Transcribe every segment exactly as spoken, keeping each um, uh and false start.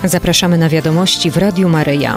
Zapraszamy na wiadomości w Radiu Maryja.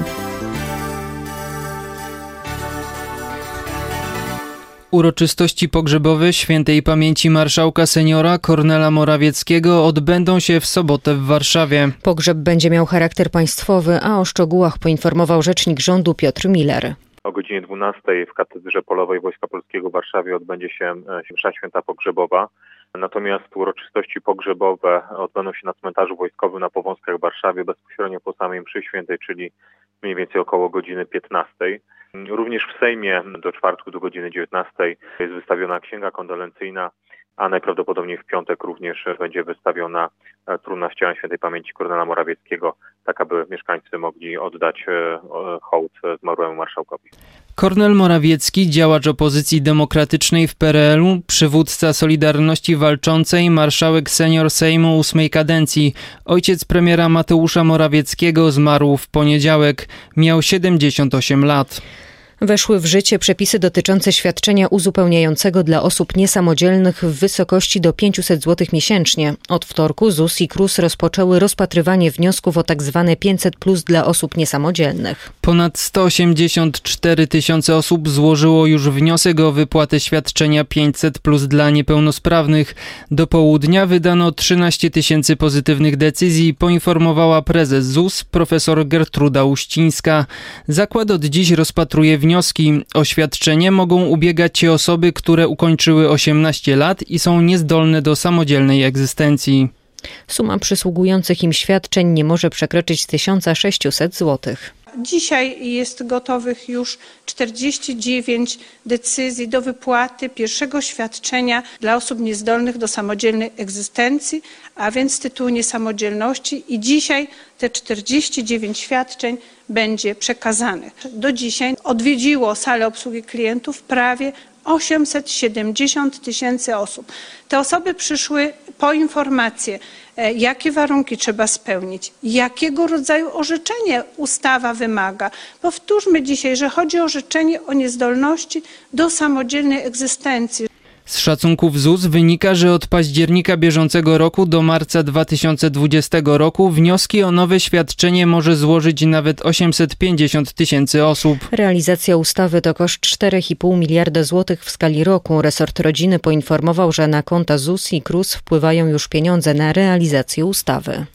Uroczystości pogrzebowe świętej pamięci marszałka seniora Kornela Morawieckiego odbędą się w sobotę w Warszawie. Pogrzeb będzie miał charakter państwowy, a o szczegółach poinformował rzecznik rządu Piotr Miller. O godzinie dwunastej w Katedrze Polowej Wojska Polskiego w Warszawie odbędzie się msza święta pogrzebowa. Natomiast uroczystości pogrzebowe odbędą się na cmentarzu wojskowym na Powązkach w Warszawie bezpośrednio po samej mszy świętej, czyli mniej więcej około godziny piętnastej. Również w Sejmie do czwartku do godziny dziewiętnastej jest wystawiona księga kondolencyjna, a najprawdopodobniej w piątek również będzie wystawiona trumna z ciałem świętej pamięci Kornela Morawieckiego, tak aby mieszkańcy mogli oddać hołd zmarłemu marszałkowi. Kornel Morawiecki, działacz opozycji demokratycznej w P R L u, przywódca Solidarności Walczącej, marszałek senior Sejmu ósmej kadencji. Ojciec premiera Mateusza Morawieckiego zmarł w poniedziałek. Miał siedemdziesiąt osiem lat. Weszły w życie przepisy dotyczące świadczenia uzupełniającego dla osób niesamodzielnych w wysokości do pięćset złotych miesięcznie. Od wtorku Z U S i K R U S rozpoczęły rozpatrywanie wniosków o tzw. pięćset plus dla osób niesamodzielnych. Ponad sto osiemdziesiąt cztery tysiące osób złożyło już wniosek o wypłatę świadczenia pięćset plus dla niepełnosprawnych. Do południa wydano trzynaście tysięcy pozytywnych decyzji, poinformowała prezes Z U S profesor Gertruda Uścińska. Zakład od dziś rozpatruje wnioski. O świadczenie mogą ubiegać się osoby, które ukończyły osiemnaście lat i są niezdolne do samodzielnej egzystencji. Suma przysługujących im świadczeń nie może przekroczyć tysiąc sześćset złotych. Dzisiaj jest gotowych już czterdzieści dziewięć decyzji do wypłaty pierwszego świadczenia dla osób niezdolnych do samodzielnej egzystencji, a więc z tytułu niesamodzielności, i dzisiaj te czterdzieści dziewięć świadczeń będzie przekazanych. Do dzisiaj odwiedziło salę obsługi klientów prawie osiemset siedemdziesiąt tysięcy osób. Te osoby przyszły po informację, jakie warunki trzeba spełnić, jakiego rodzaju orzeczenie ustawa wymaga. Powtórzmy dzisiaj, że chodzi o orzeczenie o niezdolności do samodzielnej egzystencji. Z szacunków Z U S wynika, że od października bieżącego roku do marca dwa tysiące dwudziestego roku wnioski o nowe świadczenie może złożyć nawet osiemset pięćdziesiąt tysięcy osób. Realizacja ustawy to koszt cztery i pół miliarda złotych w skali roku. Resort rodziny poinformował, że na konta Z U S i K R U S wpływają już pieniądze na realizację ustawy.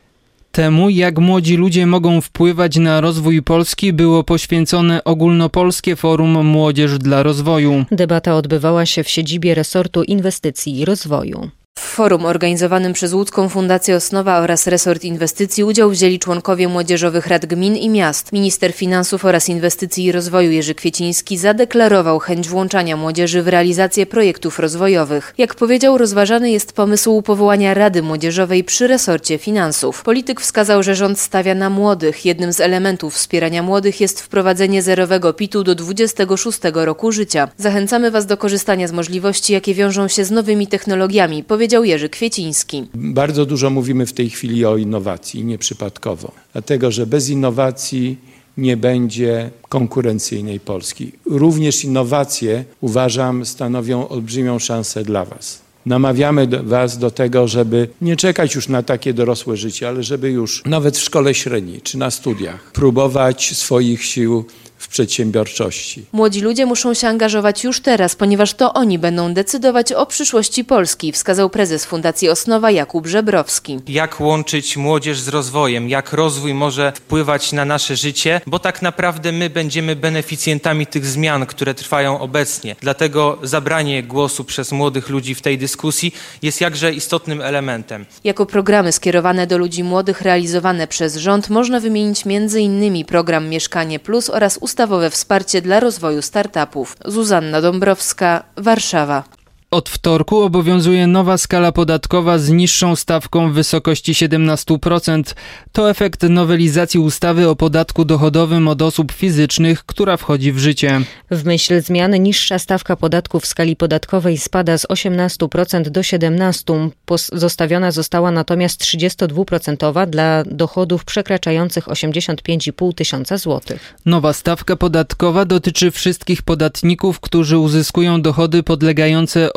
Temu, jak młodzi ludzie mogą wpływać na rozwój Polski, było poświęcone Ogólnopolskie Forum Młodzież dla Rozwoju. Debata odbywała się w siedzibie resortu inwestycji i rozwoju. W forum organizowanym przez Łódzką Fundację Osnowa oraz Resort Inwestycji udział wzięli członkowie młodzieżowych rad gmin i miast. Minister Finansów oraz Inwestycji i Rozwoju Jerzy Kwieciński zadeklarował chęć włączania młodzieży w realizację projektów rozwojowych. Jak powiedział, rozważany jest pomysł powołania Rady Młodzieżowej przy resorcie finansów. Polityk wskazał, że rząd stawia na młodych. Jednym z elementów wspierania młodych jest wprowadzenie zerowego P I T-u do dwudziestego szóstego roku życia. Zachęcamy Was do korzystania z możliwości, jakie wiążą się z nowymi technologiami, powiedział Jerzy Kwieciński. Bardzo dużo mówimy w tej chwili o innowacji, nieprzypadkowo. Dlatego, że bez innowacji nie będzie konkurencyjnej Polski. Również innowacje, uważam, stanowią olbrzymią szansę dla Was. Namawiamy do Was do tego, żeby nie czekać już na takie dorosłe życie, ale żeby już nawet w szkole średniej czy na studiach próbować swoich sił w przedsiębiorczości. Młodzi ludzie muszą się angażować już teraz, ponieważ to oni będą decydować o przyszłości Polski, wskazał prezes Fundacji Osnowa Jakub Żebrowski. Jak łączyć młodzież z rozwojem, jak rozwój może wpływać na nasze życie, bo tak naprawdę my będziemy beneficjentami tych zmian, które trwają obecnie. Dlatego zabranie głosu przez młodych ludzi w tej dyskusji jest jakże istotnym elementem. Jako programy skierowane do ludzi młodych realizowane przez rząd można wymienić między innymi program Mieszkanie Plus oraz ustawowe wsparcie dla rozwoju startupów. Zuzanna Dąbrowska, Warszawa. Od wtorku obowiązuje nowa skala podatkowa z niższą stawką w wysokości siedemnaście procent. To efekt nowelizacji ustawy o podatku dochodowym od osób fizycznych, która wchodzi w życie. W myśl zmiany niższa stawka podatku w skali podatkowej spada z osiemnaście procent do siedemnaście procent. Zostawiona została natomiast trzydzieści dwa procent dla dochodów przekraczających osiemdziesiąt pięć i pół tysiąca złotych. Nowa stawka podatkowa dotyczy wszystkich podatników, którzy uzyskują dochody podlegające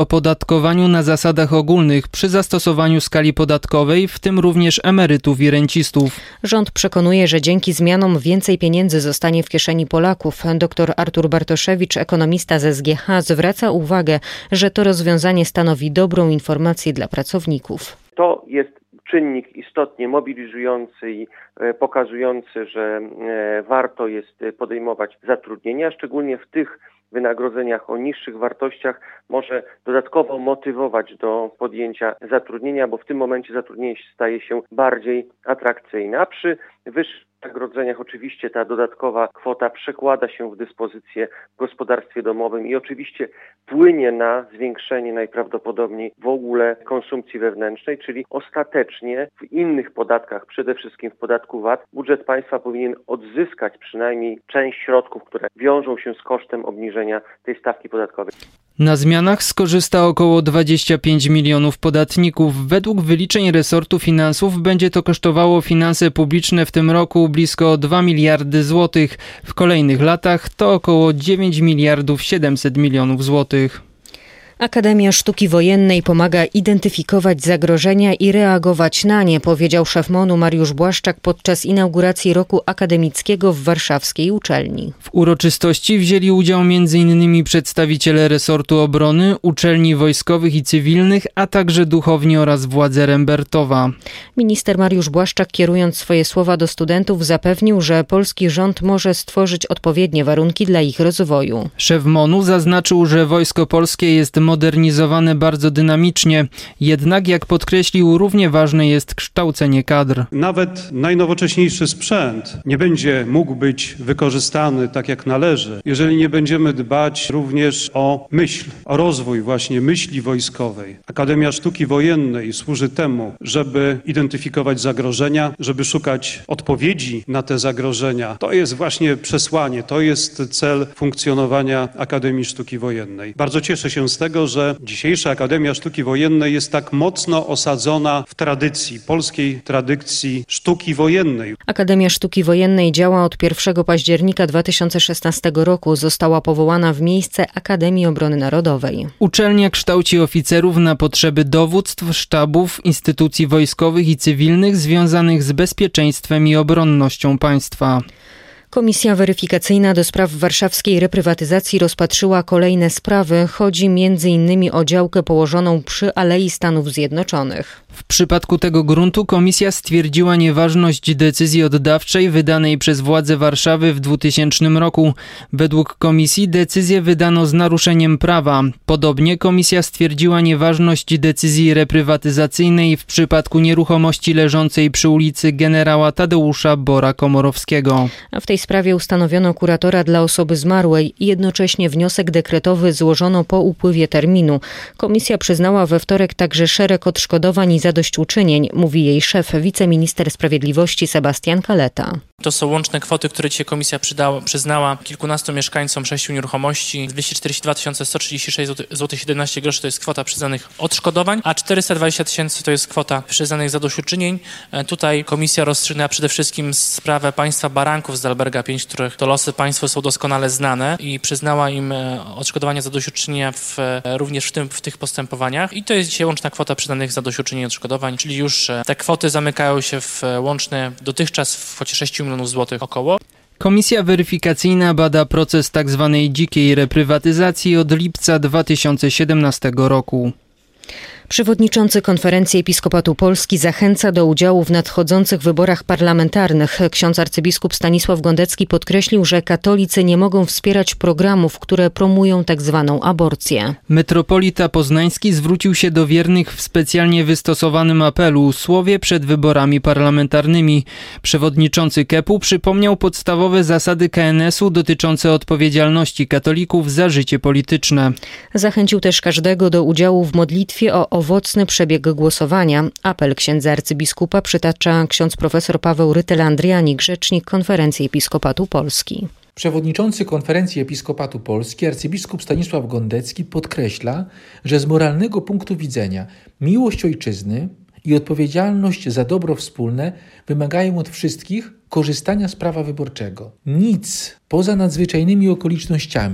opodatkowaniu na zasadach ogólnych przy zastosowaniu skali podatkowej, w tym również emerytów i rencistów. Rząd przekonuje, że dzięki zmianom więcej pieniędzy zostanie w kieszeni Polaków. Dr Artur Bartoszewicz, ekonomista z S G H, zwraca uwagę, że to rozwiązanie stanowi dobrą informację dla pracowników. To jest czynnik istotnie mobilizujący i pokazujący, że warto jest podejmować zatrudnienie, a szczególnie w tych wynagrodzeniach o niższych wartościach może dodatkowo motywować do podjęcia zatrudnienia, bo w tym momencie zatrudnienie staje się bardziej atrakcyjne. A przy wyższych wynagrodzeniach oczywiście ta dodatkowa kwota przekłada się w dyspozycję w gospodarstwie domowym i oczywiście wpłynie na zwiększenie najprawdopodobniej w ogóle konsumpcji wewnętrznej, czyli ostatecznie w innych podatkach, przede wszystkim w podatku V A T, budżet państwa powinien odzyskać przynajmniej część środków, które wiążą się z kosztem obniżenia tej stawki podatkowej. Na zmianach skorzysta około dwadzieścia pięć milionów podatników. Według wyliczeń resortu finansów będzie to kosztowało finanse publiczne w tym roku blisko dwa miliardy złotych. W kolejnych latach to około dziewięć miliardów siedemset milionów złotych. Akademia Sztuki Wojennej pomaga identyfikować zagrożenia i reagować na nie, powiedział szef M O N-u Mariusz Błaszczak podczas inauguracji roku akademickiego w warszawskiej uczelni. W uroczystości wzięli udział m.in. przedstawiciele resortu obrony, uczelni wojskowych i cywilnych, a także duchowni oraz władze Rembertowa. Minister Mariusz Błaszczak, kierując swoje słowa do studentów, zapewnił, że polski rząd może stworzyć odpowiednie warunki dla ich rozwoju. Szef M O N-u zaznaczył, że Wojsko Polskie jest modernizowane bardzo dynamicznie, jednak jak podkreślił, równie ważne jest kształcenie kadr. Nawet najnowocześniejszy sprzęt nie będzie mógł być wykorzystany tak jak należy, jeżeli nie będziemy dbać również o myśl, o rozwój właśnie myśli wojskowej. Akademia Sztuki Wojennej służy temu, żeby identyfikować zagrożenia, żeby szukać odpowiedzi na te zagrożenia. To jest właśnie przesłanie, to jest cel funkcjonowania Akademii Sztuki Wojennej. Bardzo cieszę się z tego, że dzisiejsza Akademia Sztuki Wojennej jest tak mocno osadzona w tradycji, polskiej tradycji sztuki wojennej. Akademia Sztuki Wojennej działa od pierwszego października dwa tysiące szesnastego roku. Została powołana w miejsce Akademii Obrony Narodowej. Uczelnia kształci oficerów na potrzeby dowództw, sztabów, instytucji wojskowych i cywilnych związanych z bezpieczeństwem i obronnością państwa. Komisja weryfikacyjna do spraw warszawskiej reprywatyzacji rozpatrzyła kolejne sprawy. Chodzi między innymi o działkę położoną przy Alei Stanów Zjednoczonych. W przypadku tego gruntu komisja stwierdziła nieważność decyzji oddawczej wydanej przez władze Warszawy w dwutysięcznym roku. Według komisji decyzję wydano z naruszeniem prawa. Podobnie komisja stwierdziła nieważność decyzji reprywatyzacyjnej w przypadku nieruchomości leżącej przy ulicy Generała Tadeusza Bora-Komorowskiego. A w tej sprawie ustanowiono kuratora dla osoby zmarłej i jednocześnie wniosek dekretowy złożono po upływie terminu. Komisja przyznała we wtorek także szereg odszkodowań i zadośćuczynień, mówi jej szef, wiceminister sprawiedliwości Sebastian Kaleta. To są łączne kwoty, które dzisiaj komisja przydała, przyznała kilkunastu mieszkańcom sześciu nieruchomości. dwieście czterdzieści dwa tysiące sto trzydzieści sześć złotych siedemnaście groszy to jest kwota przyznanych odszkodowań, a czterysta dwadzieścia tysięcy to jest kwota przyznanych zadośćuczynień. Tutaj komisja rozstrzygnęła przede wszystkim sprawę państwa baranków z Dalberga pięć, których to losy państwu są doskonale znane i przyznała im odszkodowania zadośćuczynienia w, również w, tym, w tych postępowaniach. I to jest dzisiaj łączna kwota przyznanych zadośćuczynień i odszkodowań, czyli już te kwoty zamykają się w łączne dotychczas w kwocie sześciu milionów złotych około. Komisja weryfikacyjna bada proces tzw. dzikiej reprywatyzacji od lipca dwa tysiące siedemnastego roku. Przewodniczący Konferencji Episkopatu Polski zachęca do udziału w nadchodzących wyborach parlamentarnych. Ksiądz arcybiskup Stanisław Gondecki podkreślił, że katolicy nie mogą wspierać programów, które promują tak zwaną aborcję. Metropolita Poznański zwrócił się do wiernych w specjalnie wystosowanym apelu słowie przed wyborami parlamentarnymi. Przewodniczący Kepu przypomniał podstawowe zasady K N S u dotyczące odpowiedzialności katolików za życie polityczne. Zachęcił też każdego do udziału w modlitwie o owocny przebieg głosowania. Apel księdza arcybiskupa przytacza ksiądz profesor Paweł Rytel-Andrianik, rzecznik Konferencji Episkopatu Polski. Przewodniczący Konferencji Episkopatu Polski arcybiskup Stanisław Gondecki podkreśla, że z moralnego punktu widzenia miłość ojczyzny i odpowiedzialność za dobro wspólne wymagają od wszystkich korzystania z prawa wyborczego. Nic poza nadzwyczajnymi okolicznościami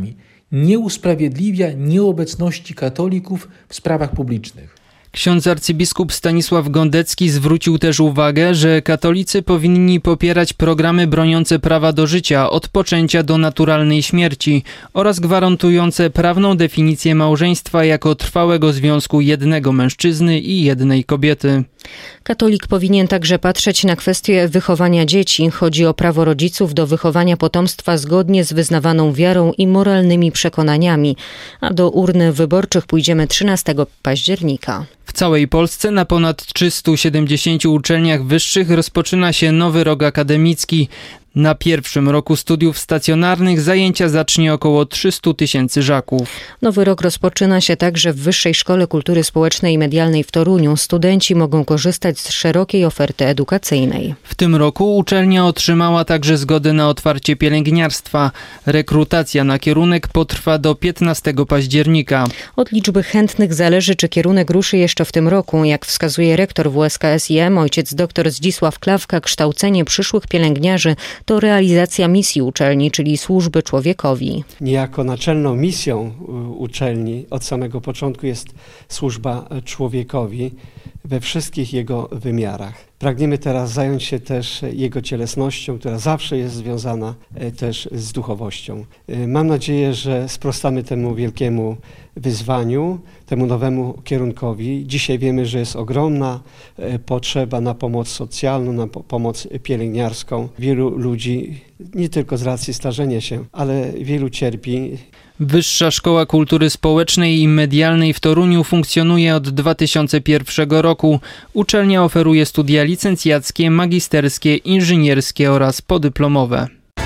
nie usprawiedliwia nieobecności katolików w sprawach publicznych. Ksiądz arcybiskup Stanisław Gondecki zwrócił też uwagę, że katolicy powinni popierać programy broniące prawa do życia od poczęcia do naturalnej śmierci oraz gwarantujące prawną definicję małżeństwa jako trwałego związku jednego mężczyzny i jednej kobiety. Katolik powinien także patrzeć na kwestię wychowania dzieci. Chodzi o prawo rodziców do wychowania potomstwa zgodnie z wyznawaną wiarą i moralnymi przekonaniami. A do urn wyborczych pójdziemy trzynastego października. W całej Polsce na ponad trzystu siedemdziesięciu uczelniach wyższych rozpoczyna się nowy rok akademicki. Na pierwszym roku studiów stacjonarnych zajęcia zacznie około trzysta tysięcy żaków. Nowy rok rozpoczyna się także w Wyższej Szkole Kultury Społecznej i Medialnej w Toruniu. Studenci mogą korzystać z szerokiej oferty edukacyjnej. W tym roku uczelnia otrzymała także zgodę na otwarcie pielęgniarstwa. Rekrutacja na kierunek potrwa do piętnastego października. Od liczby chętnych zależy, czy kierunek ruszy jeszcze w tym roku. Jak wskazuje rektor W S K S I M, ojciec dr Zdzisław Klawka, kształcenie przyszłych pielęgniarzy to realizacja misji uczelni, czyli służby człowiekowi. Niejako naczelną misją uczelni od samego początku jest służba człowiekowi we wszystkich jego wymiarach. Pragniemy teraz zająć się też jego cielesnością, która zawsze jest związana też z duchowością. Mam nadzieję, że sprostamy temu wielkiemu wyzwaniu, temu nowemu kierunkowi. Dzisiaj wiemy, że jest ogromna potrzeba na pomoc socjalną, na pomoc pielęgniarską. Wielu ludzi, nie tylko z racji starzenia się, ale wielu cierpi. Wyższa Szkoła Kultury Społecznej i Medialnej w Toruniu funkcjonuje od dwa tysiące pierwszego roku. Uczelnia oferuje studia licencjackie, magisterskie, inżynierskie oraz podyplomowe.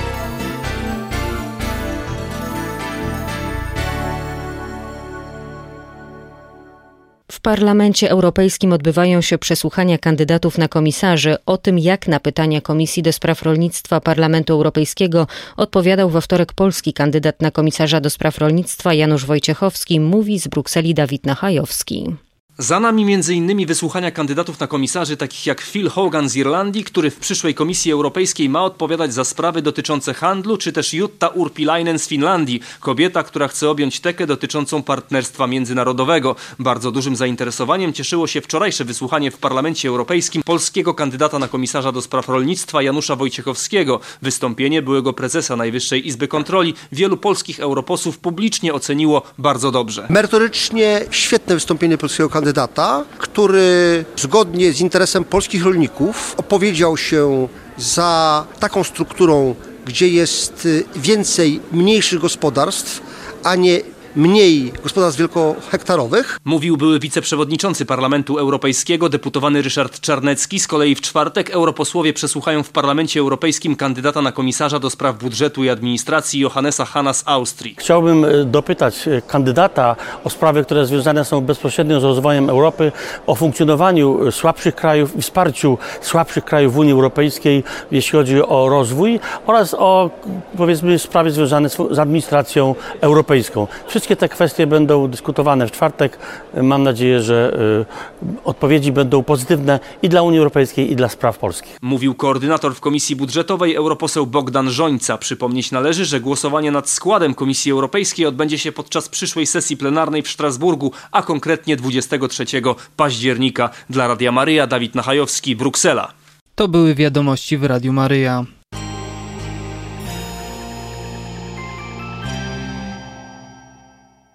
W Parlamencie Europejskim odbywają się przesłuchania kandydatów na komisarzy. O tym, jak na pytania Komisji do Spraw Rolnictwa Parlamentu Europejskiego odpowiadał we wtorek polski kandydat na komisarza do spraw rolnictwa Janusz Wojciechowski, mówi z Brukseli Dawid Nachajowski. Za nami między innymi wysłuchania kandydatów na komisarzy takich jak Phil Hogan z Irlandii, który w przyszłej Komisji Europejskiej ma odpowiadać za sprawy dotyczące handlu, czy też Jutta Urpilainen z Finlandii, kobieta, która chce objąć tekę dotyczącą partnerstwa międzynarodowego. Bardzo dużym zainteresowaniem cieszyło się wczorajsze wysłuchanie w Parlamencie Europejskim polskiego kandydata na komisarza do spraw rolnictwa Janusza Wojciechowskiego. Wystąpienie byłego prezesa Najwyższej Izby Kontroli wielu polskich europosłów publicznie oceniło bardzo dobrze. Merytorycznie świetne wystąpienie polskiego kandydata. Kandydata, który zgodnie z interesem polskich rolników opowiedział się za taką strukturą, gdzie jest więcej mniejszych gospodarstw, a nie mniej gospodarstw wielkohektarowych. Mówił były wiceprzewodniczący Parlamentu Europejskiego, deputowany Ryszard Czarnecki. Z kolei w czwartek europosłowie przesłuchają w Parlamencie Europejskim kandydata na komisarza do spraw budżetu i administracji Johannesa Hanna z Austrii. Chciałbym dopytać kandydata o sprawy, które związane są bezpośrednio z rozwojem Europy, o funkcjonowaniu słabszych krajów i wsparciu słabszych krajów w Unii Europejskiej, jeśli chodzi o rozwój, oraz o, powiedzmy, sprawy związane z administracją europejską. Wszystkie te kwestie będą dyskutowane w czwartek. Mam nadzieję, że y, odpowiedzi będą pozytywne i dla Unii Europejskiej, i dla spraw polskich. Mówił koordynator w Komisji Budżetowej, europoseł Bogdan Żońca. Przypomnieć należy, że głosowanie nad składem Komisji Europejskiej odbędzie się podczas przyszłej sesji plenarnej w Strasburgu, a konkretnie dwudziestego trzeciego października. Dla Radia Maryja, Dawid Nachajowski, Bruksela. To były wiadomości w Radiu Maryja.